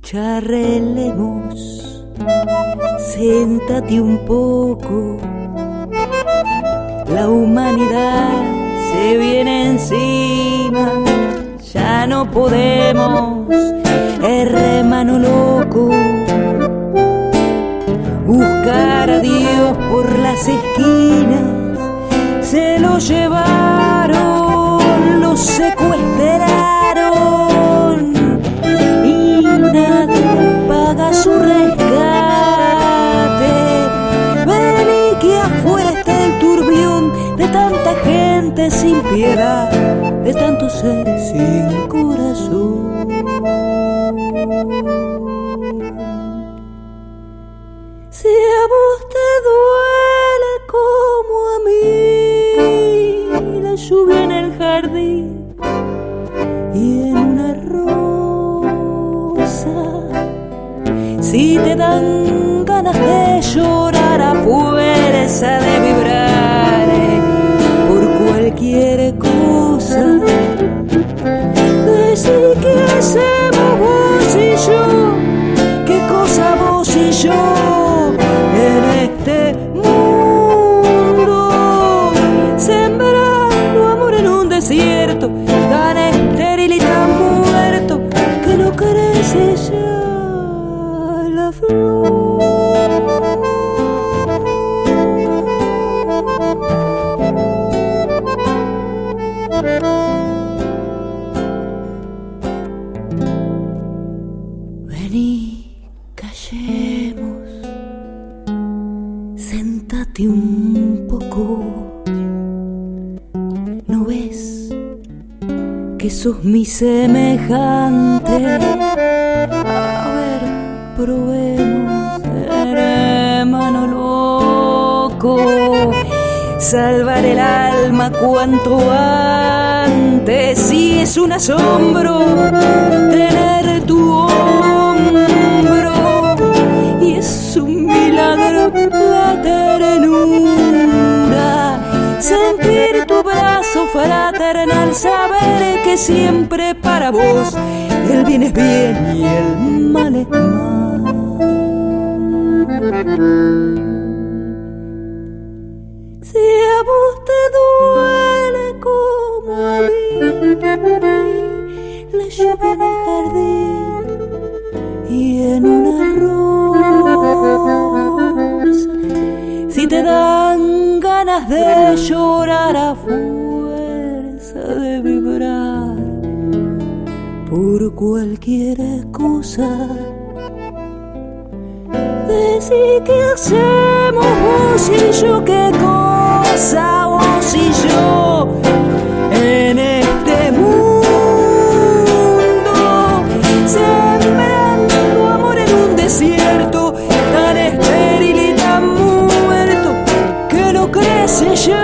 Charrelemos, siéntate un poco. La humanidad se viene encima, ya no podemos, hermano loco, buscar a Dios por las esquinas. Se lo llevaron, lo secuestraron y nadie paga su rescate. Vení que afuera está el turbión de tanta gente sin piedad, de tantos seres sin corazón. Si a vos te duele como a mí la lluvia en el jardín y en una rosa, si te dan ganas de llorar a fuerza de vibrar por cualquier cosa, decí que hacemos vos y yo, qué cosa vos y yo en este mundo, sembrando amor en un desierto tan estéril y tan muerto que no crece ya la flor. Vení, callemos, séntate un poco. ¿No ves que sos mi semejante? A ver, probemos, hermano loco, salvar el alma cuanto antes. Y es un asombro tener tu hombro, y es un milagro la ternura, sentir tu brazo fraternal, saber que siempre para vos el bien es bien y el mal es mal. Si a vos te duele como a mí la lluvia en el jardín y en una rosa, si te dan ganas de llorar a fuerza de vibrar por cualquier cosa, decí que hacemos vos y yo, qué cosa vos y yo en este mundo, sembrando amor en un desierto tan estéril y tan muerto que no crece ya